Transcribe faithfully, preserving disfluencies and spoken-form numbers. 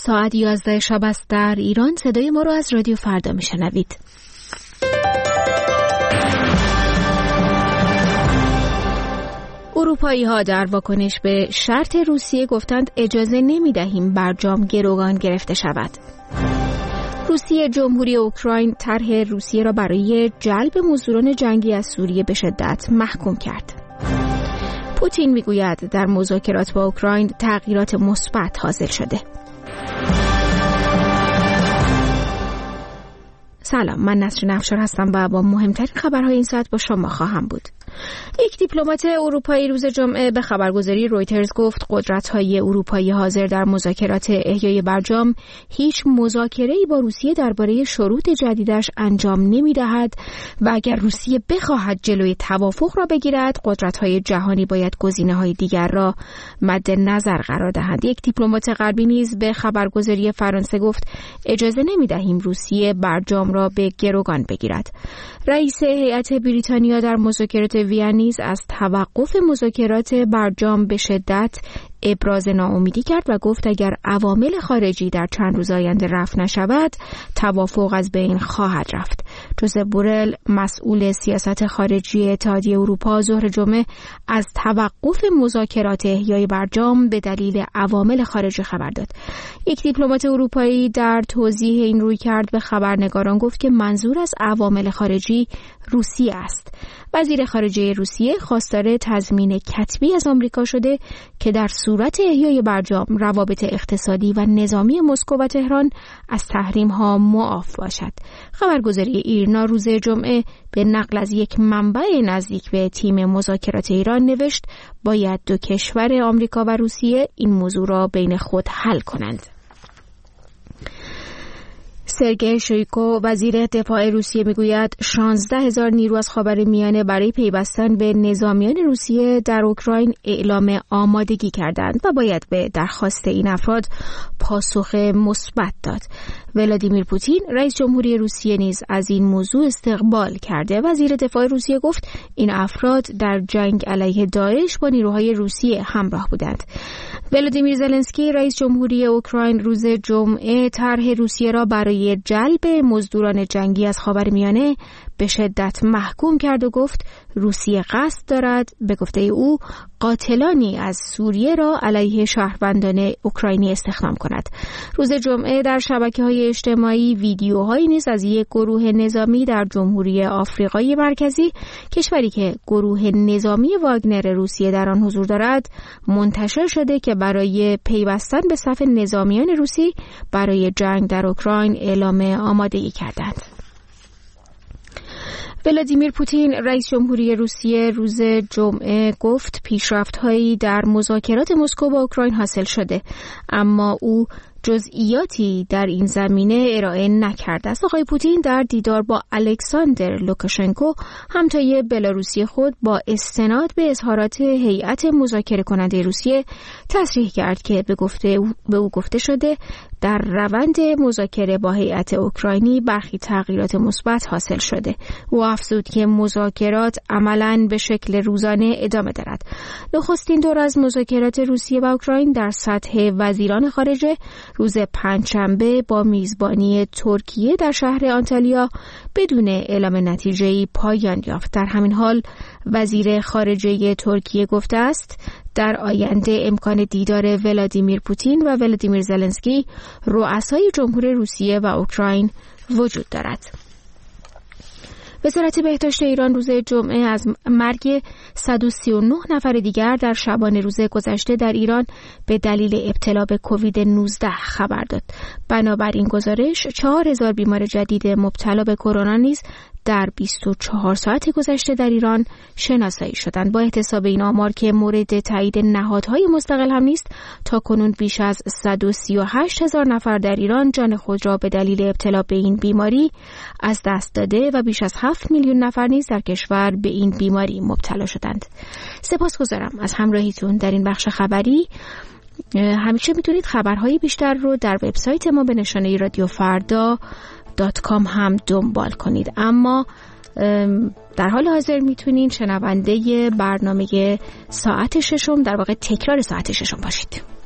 ساعت یازده شب است در ایران. صدای ما رو از رادیو فردا میشنوید. اروپایی ها در واکنش به شرط روسیه گفتند اجازه نمی دهیم برجام گروگان گرفته شود. روسیه جمهوری اوکراین طرح روسیه را برای جلب مزدوران جنگی از سوریه به شدت محکوم کرد. پوتین میگوید در مذاکرات با اوکراین تغییرات مثبت حاصل شده. سلام، من نسرین افشار هستم و با مهمترین خبرهای این ساعت با شما خواهم بود. یک دیپلمات اروپایی روز جمعه به خبرگزاری رویترز گفت قدرت‌های اروپایی حاضر در مذاکرات احیای برجام هیچ مذاکره‌ای با روسیه درباره شروط جدیدش انجام نمی‌دهد و اگر روسیه بخواهد جلوی توافق را بگیرد، قدرت‌های جهانی باید گزینه‌های دیگر را مد نظر قرار دهند. یک دیپلمات غربی نیز به خبرگزاری فرانسه گفت اجازه نمی‌دهیم روسیه برجام را به گروگان بگیرد. رئیس هیئت بریتانیا در مذاکرات وین نیز از توقف مذاکرات برجام به شدت ابراز ناامیدی کرد و گفت اگر عوامل خارجی در چند روز آینده رفع نشود، توافق از بین خواهد رفت. جوزپ بورل، مسئول سیاست خارجی اتحادیه اروپا، ظهر جمعه از توقف مذاکرات احیای برجام به دلیل عوامل خارجی خبر داد. یک دیپلمات اروپایی در توضیح این رویکرد به خبرنگاران گفت که منظور از عوامل خارجی روسیه است. وزیر خارجه روسیه خواستار تضمین کتبی از آمریکا شده که در صورت احیای برجام روابط اقتصادی و نظامی مسکو و تهران از تحریم‌ها معاف باشد. خبرگزاری ایرنا روز جمعه به نقل از یک منبع نزدیک به تیم مذاکرات ایران نوشت باید دو کشور آمریکا و روسیه این موضوع را بین خود حل کنند. سرگئی شویگو وزیر دفاع روسیه میگوید شانزده هزار نیرو از خاورمیانه برای پیوستن به نظامیان روسیه در اوکراین اعلام آمادگی کردند و باید به درخواست این افراد پاسخ مثبت داد. ولادیمیر پوتین رئیس جمهوری روسیه نیز از این موضوع استقبال کرده. وزیر دفاع روسیه گفت این افراد در جنگ علیه داعش با نیروهای روسیه همراه بودند. ولادیمیر زلنسکی رئیس جمهوری اوکراین روز جمعه طرح روسیه را برای جلب مزدوران جنگی از خاورمیانه به شدت محکوم کرد و گفت روسیه قصد دارد به گفته او قاتلانی از سوریه را علیه شهروندان اوکراینی استخدام کند. روز جمعه در شبکه‌های اجتماعی ویدیوهایی نیز از یک گروه نظامی در جمهوری آفریقای مرکزی، کشوری که گروه نظامی واگنر روسیه در آن حضور دارد، منتشر شده که برای پیوستن به صف نظامیان روسی برای جنگ در اوکراین اعلام آمادگی کردند. ولادیمیر پوتین رئیس جمهوری روسیه روز جمعه گفت پیشرفت‌هایی در مذاکرات مسکو با اوکراین حاصل شده، اما او جزئیاتی در این زمینه ارائه نکرده است. آقای پوتین در دیدار با الکساندر لوکاشنکو همتای بلاروسی خود با استناد به اظهارات هیئت مذاکره کننده روسیه تصریح کرد که به گفته به او گفته شده در روند مذاکره با هیئت اوکراینی برخی تغییرات مثبت حاصل شده. او افزود که مذاکرات عملاً به شکل روزانه ادامه دارد. نخستین دور از مذاکرات روسیه و اوکراین در سطح وزیران خارجه روز پنجشنبه با میزبانی ترکیه در شهر آنتالیا بدون اعلام نتیجه‌ای پایان یافت. در همین حال وزیر خارجه ترکیه گفته است در آینده امکان دیدار ولادیمیر پوتین و ولادیمیر زلنسکی رؤسای جمهور روسیه و اوکراین وجود دارد. وزارت بهداشت ایران روز جمعه از مرگ صد و سی و نه نفر دیگر در شبانه روز گذشته در ایران به دلیل ابتلا به کووید نوزده خبر داد. بنابر این گزارش چهار هزار بیمار جدید مبتلا به کرونا نیز در بیست و چهار ساعت گذشته در ایران شناسایی شدند. با احتساب این آمار که مورد تایید نهادهای مستقل هم نیست، تا کنون بیش از صد و سی و هشت هزار نفر در ایران جان خود را به دلیل ابتلا به این بیماری از دست داده و بیش از هفت میلیون نفر نیز در کشور به این بیماری مبتلا شدند. سپاسگزارم از همراهیتون در این بخش خبری. همیشه میتونید خبرهای بیشتر رو در وبسایت ما به نشانه رادیو فردا دات کام هم دنبال کنید. اما در حال حاضر میتونید شنونده برنامه ساعت ششم، در واقع تکرار ساعت ششم باشید.